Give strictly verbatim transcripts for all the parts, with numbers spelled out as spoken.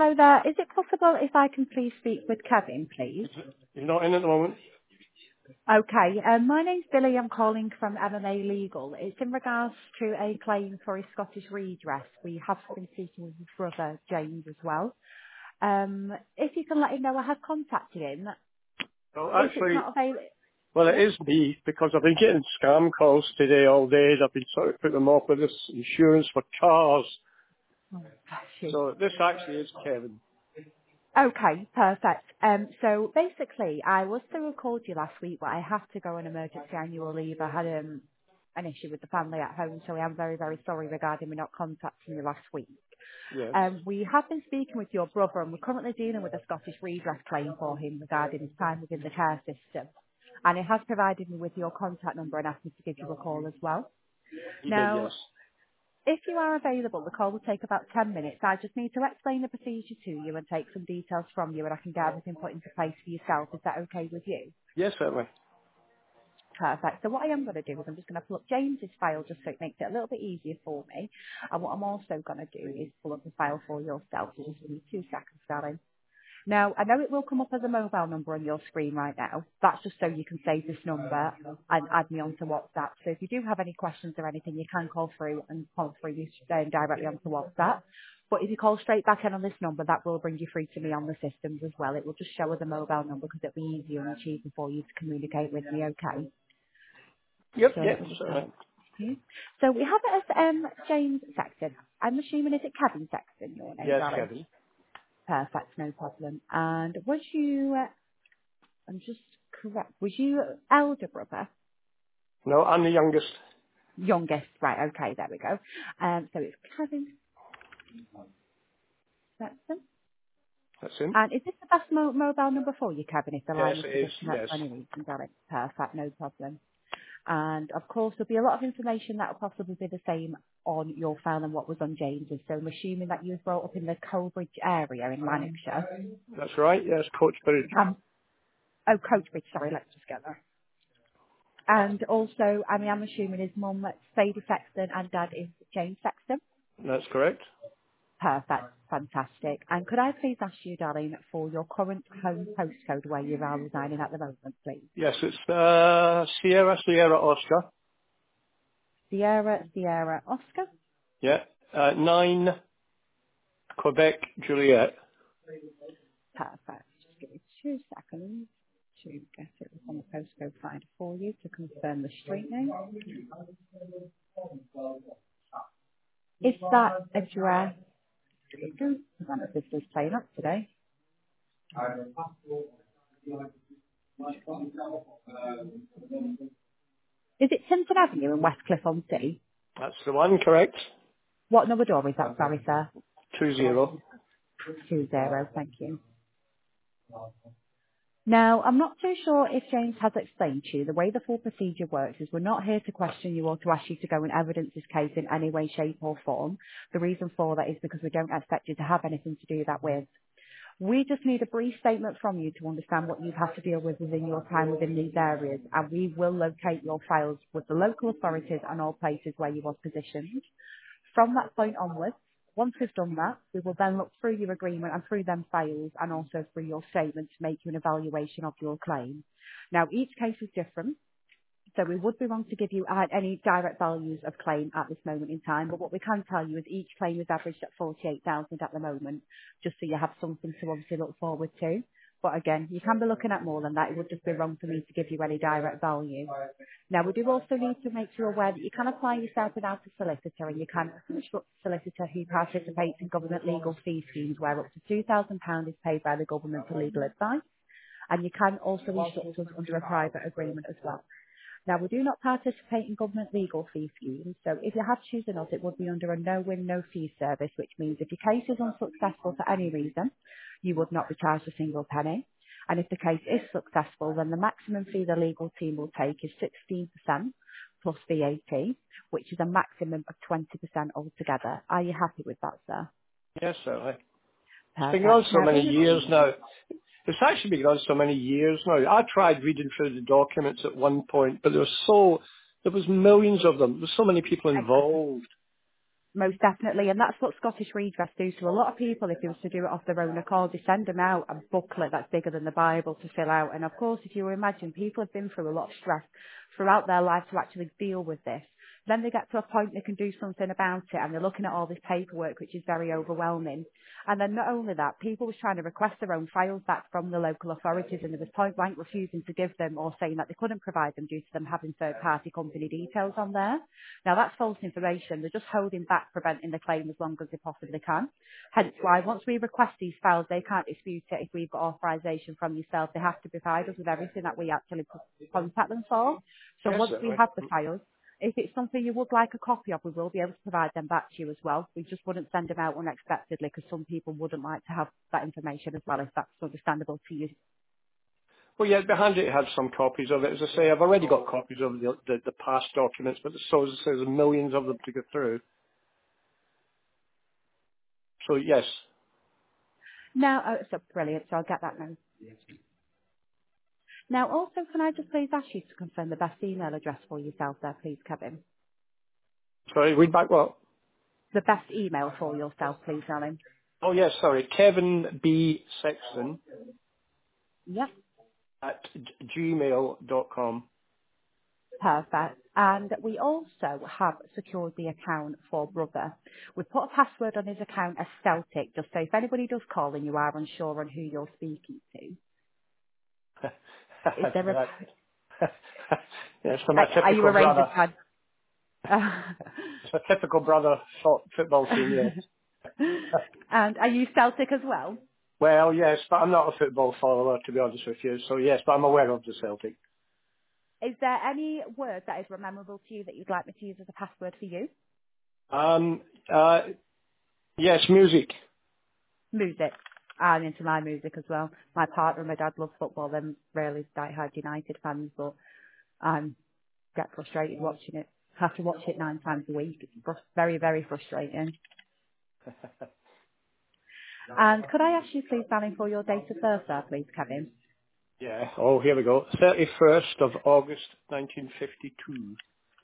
Hello there. Is it possible if I can please speak with Kevin, please? You're not in at the moment? Okay. Um, my name's Billy. I'm calling from M M A Legal. It's in regards to a claim for a Scottish redress. We have been speaking with his brother, James, as well. Um, if you can let him know I have contacted him. Well, If it's actually, not available... well, it Yeah? is me, because I've been getting scam calls today all day. I've been sort of putting them off with this insurance for cars. Oh, bless you. So this actually is Kevin. Okay, perfect. Um, so basically, I was to have called you last week, but I have to go on emergency annual leave. I had um, an issue with the family at home, so I am very, very sorry regarding me not contacting you last week. Yes. Um, we have been speaking with your brother, and we're currently dealing with a Scottish redress claim for him regarding his time within the care system. And it has provided me with your contact number and asked me to give you a call as well. He did, Now, yes. if you are available, the call will take about ten minutes. I just need to explain the procedure to you and take some details from you, and I can get everything put into place for yourself. Is that okay with you? Yes, certainly. Perfect. So what I am going to do is I'm just going to pull up James's file just so it makes it a little bit easier for me. And what I'm also going to do is pull up the file for yourself. So just give me two seconds, darling. Now, I know it will come up as a mobile number on your screen right now. That's just so you can save this number and add me onto WhatsApp. So if you do have any questions or anything, you can call through and call through me um, directly onto WhatsApp. But if you call straight back in on this number, that will bring you through to me on the systems as well. It will just show as a mobile number because it'll be easier and cheaper for you to communicate with me, okay? Yep, So let yep, me just have certainly. it. here. So we have it as um, James Sexton. I'm assuming is it Kevin Sexton, your name, Yes, darling? Kevin. Perfect, no problem. And was you uh, I'm just correct. Was you elder brother? No, I'm the youngest. Youngest. Right, okay, there we go. Um, so it's Kevin Sexton. That's him. And is this the best mo- mobile number for you, Kevin, if the Yes, line was to it is, disconnect yes. for any reason? Got it. Perfect, no problem. And of course, there'll be a lot of information that will possibly be the same on your file than what was on James's. So I'm assuming that you was brought up in the Colbridge area in Lanarkshire. That's right, yes, Coach Bridge. Um, oh, Coachbridge, sorry, let's just get that. And also, I mean, I'm assuming his mum, Sadie Sexton, and dad is James Sexton. That's correct. Perfect. Fantastic. And could I please ask you, darling, for your current home postcode where you are residing at the moment, please? Yes, it's uh, Sierra, Sierra, Oscar. Sierra, Sierra, Oscar. Yeah. Uh, nine, Quebec, Juliet. Perfect. Just give me two seconds to get it on the postcode finder for you to confirm the street name. Is that address... I don't know if this is playing up today. Is it Tinton Avenue in Westcliff-on-Sea? That's the one, correct? What number door is that, sorry, sir? Two zero. Two zero, thank you. Now, I'm not too sure if James has explained to you, the way the full procedure works is we're not here to question you or to ask you to go and evidence this case in any way, shape or form. The reason for that is because we don't expect you to have anything to do that with. We just need a brief statement from you to understand what you've had to deal with within your time within these areas, and we will locate your files with the local authorities and all places where you was positioned. From that point onwards, once we've done that, we will then look through your agreement and through them files and also through your statement to make you an evaluation of your claim. Now, each case is different, so we would be wrong to give you uh, any direct values of claim at this moment in time, but what we can tell you is each claim is averaged at forty-eight thousand at the moment, just so you have something to obviously look forward to. But again, you can be looking at more than that. It would just be wrong for me to give you any direct value. Now, we do also need to make you aware that you can apply yourself without a solicitor, and you can instruct a solicitor who participates in government legal fee schemes where up to two thousand pounds is paid by the government for legal advice, and you can also instruct us under a private agreement as well. Now, we do not participate in government legal fee schemes, so if you have chosen us, it would be under a no-win, no-fee service, which means if your case is unsuccessful for any reason, you would not be charged a single penny. And if the case is successful, then the maximum fee the legal team will take is sixteen percent plus V A T, which is a maximum of twenty percent altogether. Are you happy with that, sir? Yes, certainly. It's been on Perfect. so Now, many in years addition, now. It's actually been on so many years now. I tried reading through the documents at one point, but there was so, there was millions of them. There were so many people exactly. involved. Most definitely, and that's what Scottish Redress do. So a lot of people, if they was to do it off their own accord, they send them out a booklet that's bigger than the Bible to fill out. And of course, if you imagine, people have been through a lot of stress throughout their life to actually deal with this. Then they get to a point they can do something about it, and they're looking at all this paperwork, which is very overwhelming. And then not only that, people was trying to request their own files back from the local authorities, and there was point blank refusing to give them or saying that they couldn't provide them due to them having third party company details on there. Now that's false information. They're just holding back, preventing the claim as long as they possibly can. Hence why once we request these files, they can't dispute it if we've got authorisation from yourself. They have to provide us with everything that we actually contact them for. So Yes, once we certainly. have the files, if it's something you would like a copy of, we will be able to provide them back to you as well. We just wouldn't send them out unexpectedly because some people wouldn't like to have that information as well, if that's understandable to you. Well, yeah, behind it had some copies of it. As I say, I've already got copies of the, the, the past documents, but so as I say, there's millions of them to go through. So yes. Now, oh, so brilliant, so I'll get that now. Now also, can I just please ask you to confirm the best email address for yourself there, please, Kevin? Sorry, read back what? The best email for yourself, please, Alan. Oh yes, sorry, Kevin B. Sexton Yep. at gmail dot com. Perfect. And we also have secured the account for Brother. We put a password on his account as Celtic, just so if anybody does call and you are unsure on who you're speaking to, is there a... That, yes, for my Are are you typical a Rangers brother. fan? It's a typical brother fo- football team, yes. And are you Celtic as well? Well, yes, but I'm not a football follower, to be honest with you. So yes, but I'm aware of the Celtic. Is there any word that is memorable to you that you'd like me to use as a password for you? Um, uh, yes, music. Music. I'm into my music as well. My partner and my dad love football. They're really die-hard United fans, but I'm get frustrated watching it. Have to watch it nine times a week. It's frus- very, very frustrating. And could I ask you please, Danny, for your date of birth there, please, Kevin? Yeah. Oh, here we go. thirty-first of August, nineteen fifty-two.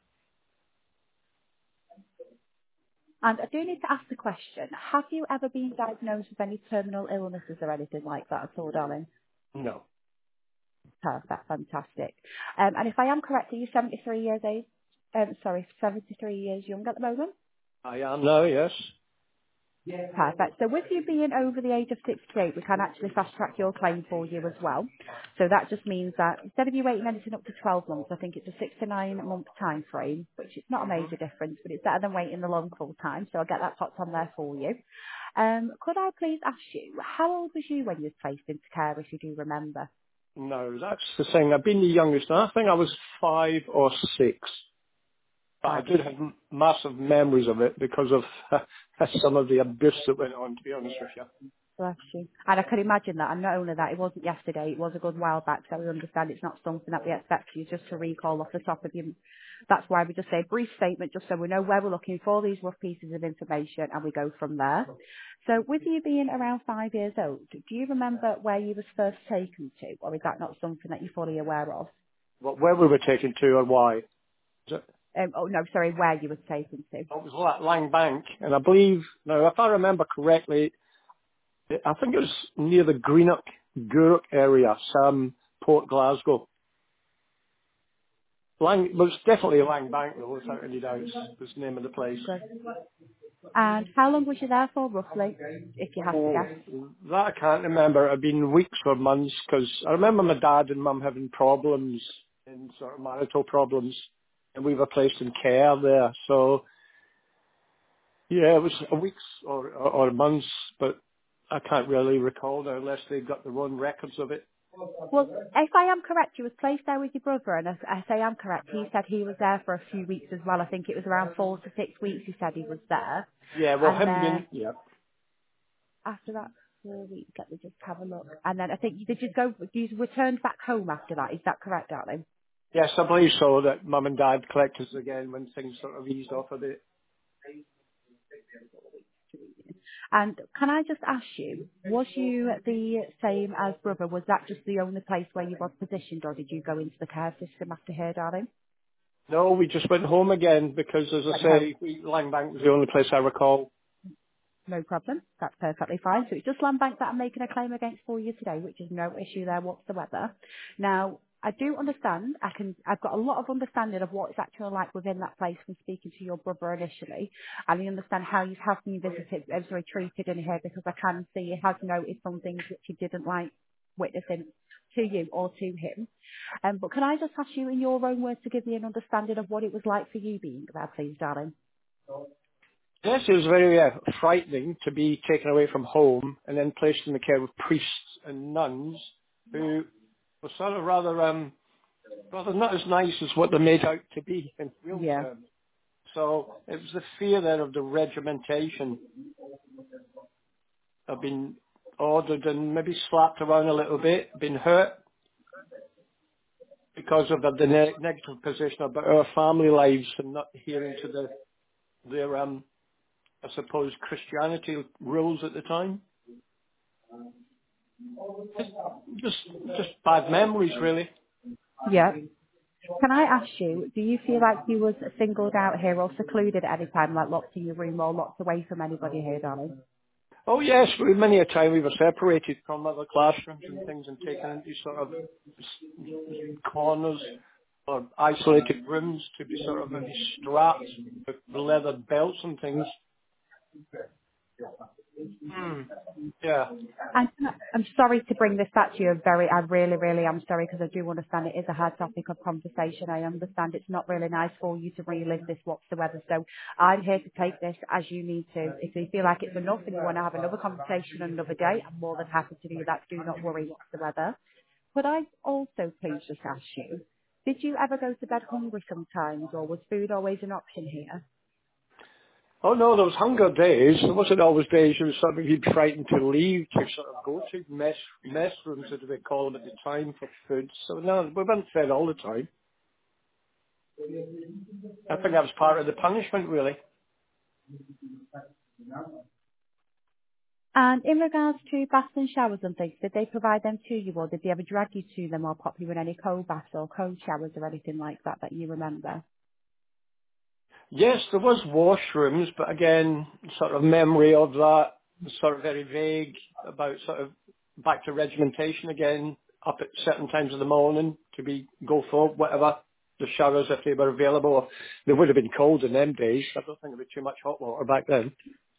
And I do need to ask the question, have you ever been diagnosed with any terminal illnesses or anything like that at all, darling? No. Perfect, fantastic. Um, and if I am correct, are you seventy-three years age? Um, sorry, seventy-three years young at the moment? I am now, yes. Perfect. So with you being over the age of sixty-eight, we can actually fast track your claim for you as well. So that just means that instead of you waiting anything up to twelve months, I think it's a six to nine month time frame, which is not a hmm major difference, but it's better than waiting the long full time. So I'll get that popped on there for you. Um, could I please ask you, how old was you when you were placed into care, if you do remember? No, that's the thing. I've been the youngest. And I think I was five or six. But I Five or did have six. m- massive memories of it because of some of the abuse that went on, to be honest with you. Bless you. And I can imagine that. And not only that, it wasn't yesterday, it was a good while back, so we understand it's not something that we expect you just to recall off the top of your... That's why we just say a brief statement, just so we know where we're looking for these rough pieces of information, and we go from there. So with you being around five years old, do you remember where you was first taken to, or is that not something that you're fully aware of? What, where we were taken to and why. Is it, Um, oh, no, sorry, where you was taken to. oh, it was La- Lang Bank. And I believe, now if I remember correctly, I think it was near the Greenock, Gourock area, some Port Glasgow. Lang, well, it's definitely Lang Bank though, without any doubts, was the name of the place. Good. And how long was you there for, roughly, if you have to Oh, guess? that I can't remember. It had been weeks or months because I remember my dad and mum having problems, and sort of marital problems, and we were placed in care there. So yeah, it was a weeks or, or, or months, but I can't really recall now unless they got their own records of it. Well, if I am correct, you was placed there with your brother, and if I say I'm correct, he said he was there for a few weeks as well. I think it was around four to six weeks he said he was there. Yeah, well, And him being, then yeah. after that four weeks, let me just have a look. And then I think you did you go, you returned back home after that, is that correct, darling? Yes, I believe so, that mum and dad collected us again when things sort of eased off a bit. And can I just ask you, was you the same as brother? Was that just the only place where you was positioned, or did you go into the care system after here, darling? No, we just went home again because, as I Went home. say, we, Langbank was the only place I recall. No problem. That's perfectly fine. So it's just Land Bank that I'm making a claim against for you today, which is no issue there whatsoever. Now, I do understand. I can. I've got a lot of understanding of what it's actually like within that place from speaking to your brother initially, and I understand how you've had been visited, uh, sorry, treated in here because I can see you have noticed some things which you didn't like witnessing to you or to him. Um, but can I just ask you in your own words to give me an understanding of what it was like for you being there, please, darling? Yes, it was very uh, frightening to be taken away from home and then placed in the care of priests and nuns who were sort of rather, um, rather not as nice as what they're made out to be in real Yeah. terms. So it was the fear there of the regimentation of being ordered and maybe slapped around a little bit, been hurt because of the, the ne- negative position about our family lives and not adhering to the, their, um, I suppose, Christianity rules at the time. Just, just, just bad memories, really. Yeah. Can I ask you, do you feel like you was singled out here or secluded at any time, like locked in your room or locked away from anybody here, darling? Oh yes, we, many a time we were separated from other classrooms and things and taken into sort of s- corners or isolated rooms to be sort of maybe strapped with leather belts and things. Hmm. Yeah. And I'm sorry to bring this back to you. Very, I really, really am sorry because I do understand it is a hard topic of conversation. I understand it's not really nice for you to relive this whatsoever. So I'm here to take this as you need to. If you feel like it's enough and you want to have another conversation another day, I'm more than happy to do that. Do not worry whatsoever. Could I also please just ask you, did you ever go to bed hungry sometimes or was food always an option here? Oh no, those hunger days, there wasn't always days you were sort of you'd frightened to leave to sort of go to mess mess rooms as they call them at the time for food. So no, we weren't fed all the time. I think that was part of the punishment really. And in regards to baths and showers and things, did they provide them to you or did they ever drag you to them or pop you in any cold baths or cold showers or anything like that that you remember? Yes, there was washrooms, but again, sort of memory of that, sort of very vague about sort of back to regimentation again, up at certain times of the morning to be go for whatever the showers if they were available. They would have been cold in them days. I don't think there was too much hot water back then.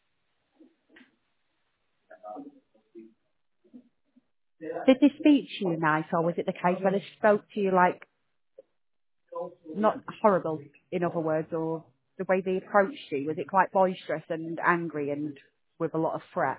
Did they speak to you nice or was it the case where they spoke to you like, not horrible in other words, or the way they approached you, was it quite boisterous and angry and with a lot of threat?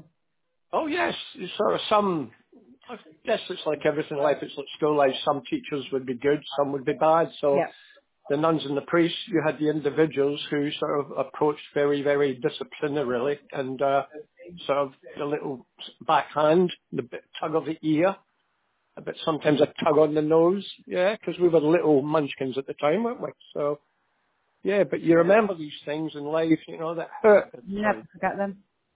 Oh yes, it's sort of some. I guess it's like everything in life. It's like school life. Some teachers would be good, some would be bad. So Yeah. the nuns and the priests, you had the individuals who sort of approached very, very disciplinarily and uh, sort of a little backhand, the bit tug of the ear, a bit sometimes a tug on the nose. Yeah, because we were little munchkins at the time, weren't we? So yeah, but you remember these things in life, you know, that hurt at the Never time. forget them.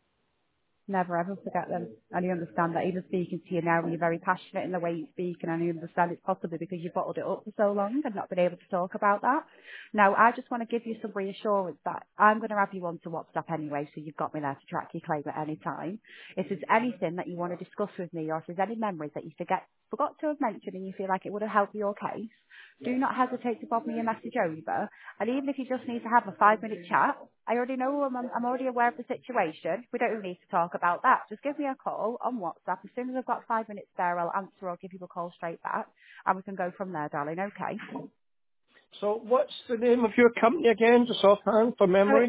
Never ever forget them. And I understand that even speaking to you now, you're very passionate in the way you speak, and I understand it's possibly because you've bottled it up for so long and not been able to talk about that. Now, I just want to give you some reassurance that I'm going to have you onto WhatsApp anyway, so you've got me there to track your claim at any time. If there's anything that you want to discuss with me, or if there's any memories that you forget forgot to have mentioned and you feel like it would have helped your case, do not hesitate to bob me a message over. And even if you just need to have a five minute chat, I already know I'm, I'm already aware of the situation. We don't even need to talk about that. Just give me a call on WhatsApp. As soon as I've got five minutes there, I'll answer or give you a call straight back. And we can go from there, darling, okay? So what's the name of your company again, just offhand for So it's memory?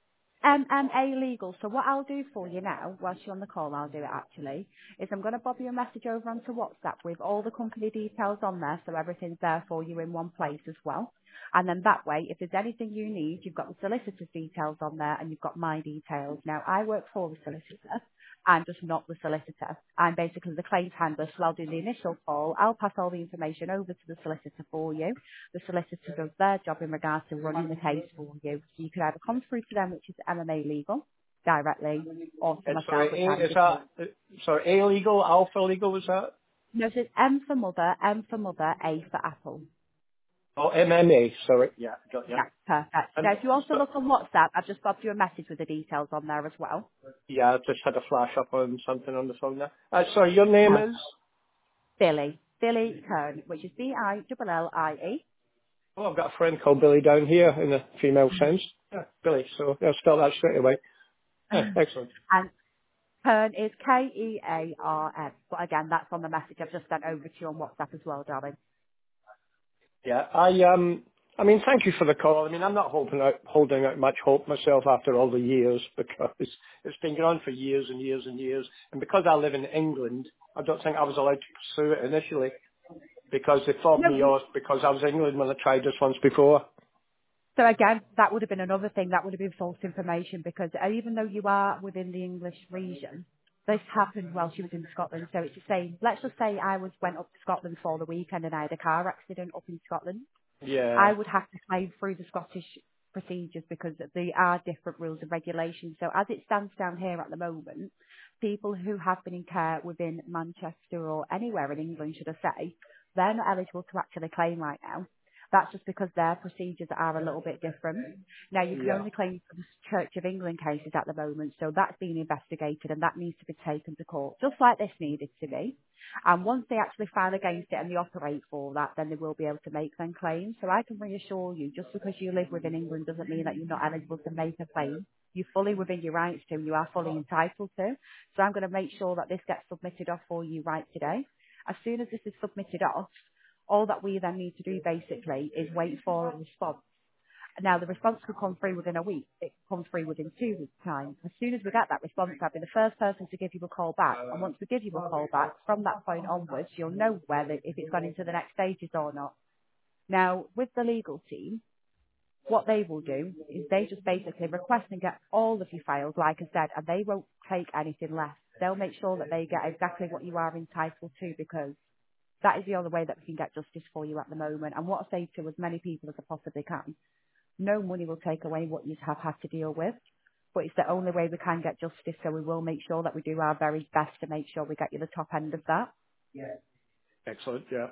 M M A legal. So what I'll do for you now, whilst you're on the call, I'll do it actually, is I'm going to bob you a message over onto WhatsApp with all the company details on there, so everything's there for you in one place as well. And then that way, if there's anything you need, you've got the solicitor's details on there and you've got my details. Now, I work for the solicitor. I'm just not the solicitor. I'm basically the claims handler, so I'll do the initial call. I'll pass all the information over to the solicitor for you. The solicitor does their job in regards to running the case for you. So you can either come through to them, which is M M A Legal, directly, or to It's myself, sorry, which A, I'm is just... that, uh, sorry, A legal, alpha legal, was that? No, so it's M for mother, M for mother, A for apple. Oh, M M A, sorry. Yeah, got you. Yeah, perfect. And Now, if you also so, look on WhatsApp, I've just popped you a message with the details on there as well. yeah, I just had a flash up on something on the phone there. Uh, sorry, your name Perfect. is? Billy. Billy Kern, which is B I L L I E. Oh, I've got a friend called Billy down here in a female sense. Yeah, Billy, so I'll spell that straight away. Yeah, excellent. And Kern is K E A R N. But again, that's on the message I've just sent over to you on WhatsApp as well, darling. Yeah, I um, I mean, thank you for the call. I mean, I'm not holding out holding out much hope myself after all the years because it's been going on for years and years and years, and because I live in England, I don't think I was allowed to pursue it initially because they fobbed No, me you, off because I was in England when I tried this once before. so again, that would have been another thing. That would have been false information because uh, even though you are within the English region, this happened while she was in Scotland. So it's the same. Let's just say I was went up to Scotland for the weekend and I had a car accident up in Scotland. I Yeah, would have to claim through the Scottish procedures because there are different rules and regulations. So as it stands down here at the moment, people who have been in care within Manchester or anywhere in England, should I say, they're not eligible to actually claim right now. That's just because their procedures are a little bit different. Now, you can yeah, only claim for the Church of England cases at the moment, so that's being investigated and that needs to be taken to court, just like this needed to be. And once they actually file against it and they operate for that, then they will be able to make them claims. So I can reassure you, just because you live within England doesn't mean that you're not eligible to make a claim. You're fully within your rights to, and you are fully entitled to. So I'm going to make sure that this gets submitted off for you right today. As soon as this is submitted off, all that we then need to do basically is wait for a response. Now, the response could come through within a week. It could come through within two weeks' time. As soon as we get that response, I'll be the first person to give you a call back. And once we give you a call back, from that point onwards, you'll know whether if it's gone into the next stages or not. Now, with the legal team, what they will do is they just basically request and get all of your files, like I said, and they won't take anything less. They'll make sure that they get exactly what you are entitled to because that is the only way that we can get justice for you at the moment. And what I say to as many people as I possibly can, no money will take away what you have had to deal with, but it's the only way we can get justice, so we will make sure that we do our very best to make sure we get you the top end of that. excellent. Yeah,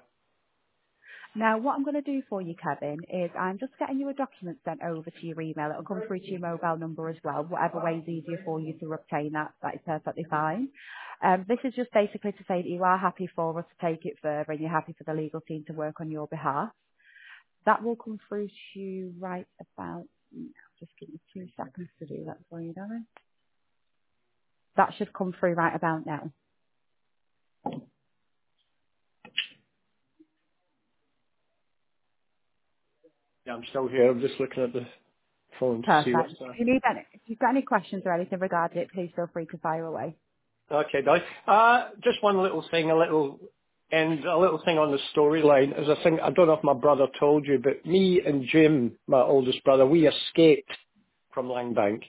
Now, what I'm going to do for you, Kevin, is I'm just getting you a document sent over to your email. It'll come through to your mobile number as well. Whatever way is easier for you to obtain that, that is perfectly fine. Um, this is just basically to say that you are happy for us to take it further and you're happy for the legal team to work on your behalf. That will come through to you right about now. Just give me two seconds to do that for you, darling. That should come through right about now. yeah, I'm still here. I'm just looking at the phone to see what's Perfect. there. If you need any, if you've got any questions or anything regarding it, please feel free to fire away. Okay, Dolly. Uh, just one little thing, a little and a little thing on the storyline is I think I don't know if my brother told you, but me and Jim, my oldest brother, we escaped from Langbank.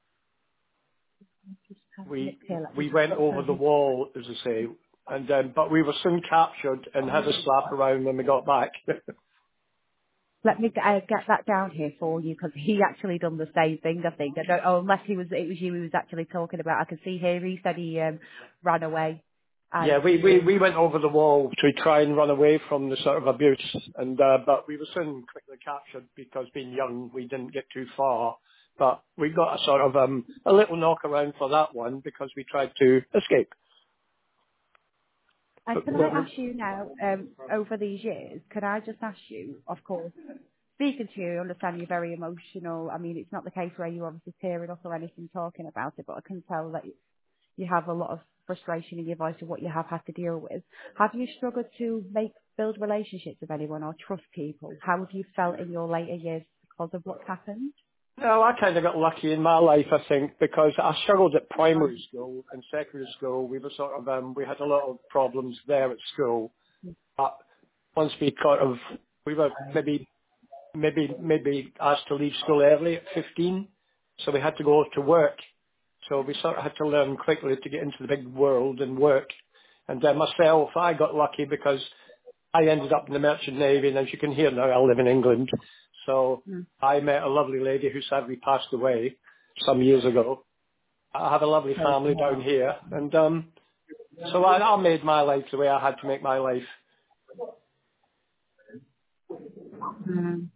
Just have a look We here. Let me we just went look over through the his. wall, as I say, and um, but we were soon captured and had a slap around when we got back. Let me uh, get that down here for you because he actually done the same thing. I think. I don't. Oh, unless he was, it was you he was actually talking about. I can see here he said he um, ran away, Yeah, and we, we, we went over the wall to try and run away from the sort of abuse, and uh, but we were soon quickly captured because being young, we didn't get too far. But we got a sort of um, a little knock around for that one because we tried to escape. And But, can I ask you now, um, over these years, can I just ask you, of course, speaking to you, I understand you're very emotional. I mean, it's not the case where you're obviously tearing up or anything talking about it, but I can tell that you have a lot of frustration in your voice of what you have had to deal with. Have you struggled to make, build relationships with anyone or trust people? How have you felt in your later years because of what's happened? no, I kind of got lucky in my life, I think, because I struggled at primary school and secondary school. We were sort of um, we had a lot of problems there at school. But once we kind of we were maybe maybe maybe asked to leave school early at fifteen, so we had to go to work. So we sort of had to learn quickly to get into the big world and work. And uh, myself, I got lucky because I ended up in the Merchant Navy, and as you can hear now, I live in England. So Mm. I met a lovely lady who sadly passed away some years ago. I have a lovely So, family down here, and um, so I, I made my life the way I had to make my life. Mm.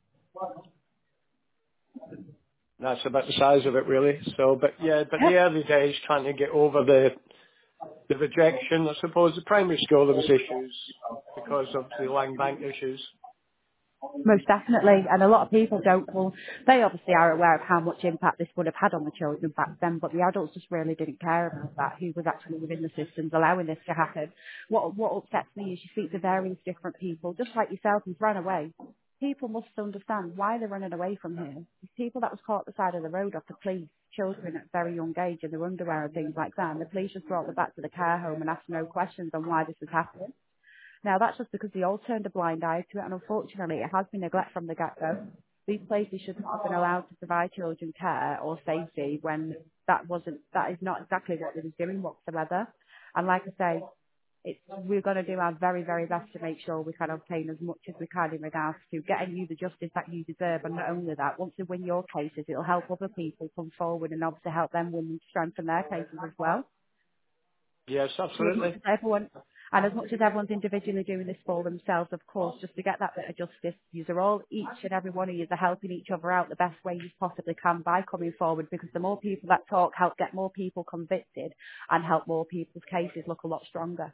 That's about the size of it, really. So, but yeah, but the Yep. early days trying to get over the the rejection. I suppose the primary school there was issues because of the land bank issues. Most definitely, and a lot of people don't. Well, they obviously are aware of how much impact this would have had on the children back then, but the adults just really didn't care about that. Who was actually within the systems allowing this to happen? What What upsets me is you speak to various different people, just like yourself, who've run away. People must understand why they're running away from here. These people that was caught at the side of the road off the police, children at a very young age in their underwear and things like that, and the police just brought them back to the care home and asked no questions on why this was happening. Now, that's just because they all turned a blind eye to it, and unfortunately, it has been neglect from the get-go. These places should not have been allowed to provide children care or safety when that wasn't, that is not exactly what they was doing whatsoever. And like I say, it's, we're going to do our very, very best to make sure we can obtain as much as we can in regards to getting you the justice that you deserve. And not only that, once you win your cases, it'll help other people come forward and obviously help them win and strengthen their cases as well. Yes, So as much absolutely. as everyone, and as much as everyone's individually doing this for themselves, of course, just to get that bit of justice, you are all, each and every one of you are helping each other out the best way you possibly can by coming forward, because the more people that talk help get more people convicted and help more people's cases look a lot stronger.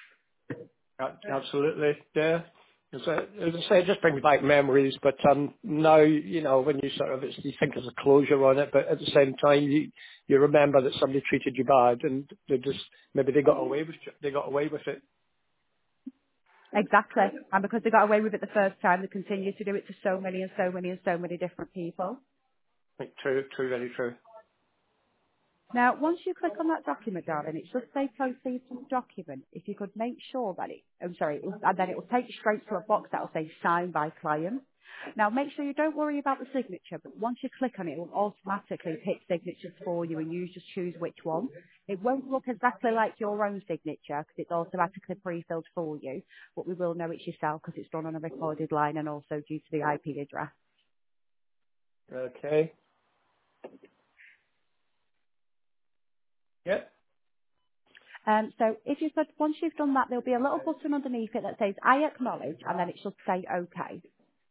A- Absolutely. Yeah. As I, as I say, it just brings back memories, but um, now, you know, when you sort of, it's, you think there's a closure on it, but at the same time, you, you remember that somebody treated you bad and they just, maybe they got away with, they got away with it. Exactly. And because they got away with it the first time, they continue to do it to so many and so many and so many different people. Like, true, true, very true. Now, once you click on that document, darling, it should say proceed to document. If you could make sure that it, I'm sorry, it, and then it will take you straight to a box that will say signed by client. Now, make sure you don't worry about the signature, but once you click on it, it will automatically pick signatures for you and you just choose which one. It won't look exactly like your own signature because it's automatically pre-filled for you, but we will know it's yourself because it's done on a recorded line and also due to the I P address. Okay. Yep. Um, so if you could, once you've done that, there'll be a little button underneath it that says I acknowledge, and then it should say OK.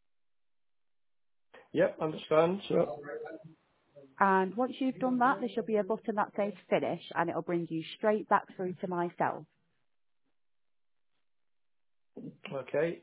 Yep, understand. So, And once you've done that, there should be a button that says finish, and it'll bring you straight back through to myself. okay.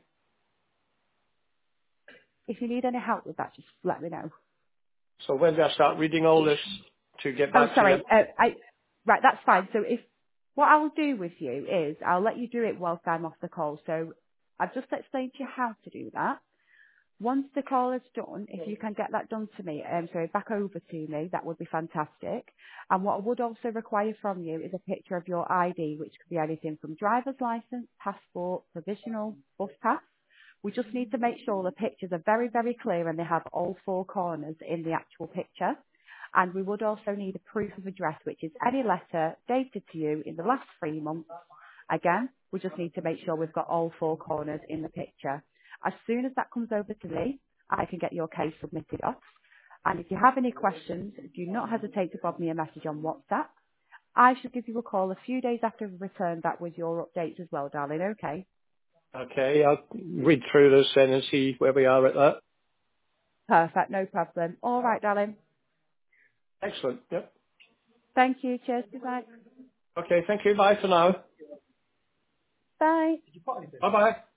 If you need any help with that, just let me know. So when do I start reading all this to get Oh, back to you? sorry. Uh, I, right, that's fine. So if what I'll do with you is I'll let you do it whilst I'm off the call. So I've just explained to you how to do that. Once the call is done, if you can get that done to me, um, sorry, back over to me, that would be fantastic. And what I would also require from you is a picture of your I D, which could be anything from driver's license, passport, provisional, bus pass. We just need to make sure the pictures are very, very clear and they have all four corners in the actual picture. And we would also need a proof of address, which is any letter dated to you in the last three months. Again, we just need to make sure we've got all four corners in the picture. As soon as that comes over to me, I can get your case submitted off. And if you have any questions, do not hesitate to bob me a message on WhatsApp. I should give you a call a few days after we return back with your updates as well, darling, okay? Okay, I'll read through this then and see where we are at that. Perfect, no problem. All right, darling. Excellent. Yep. Thank you. Cheers. Goodbye. Okay, thank you. Bye for now. Bye. Bye bye.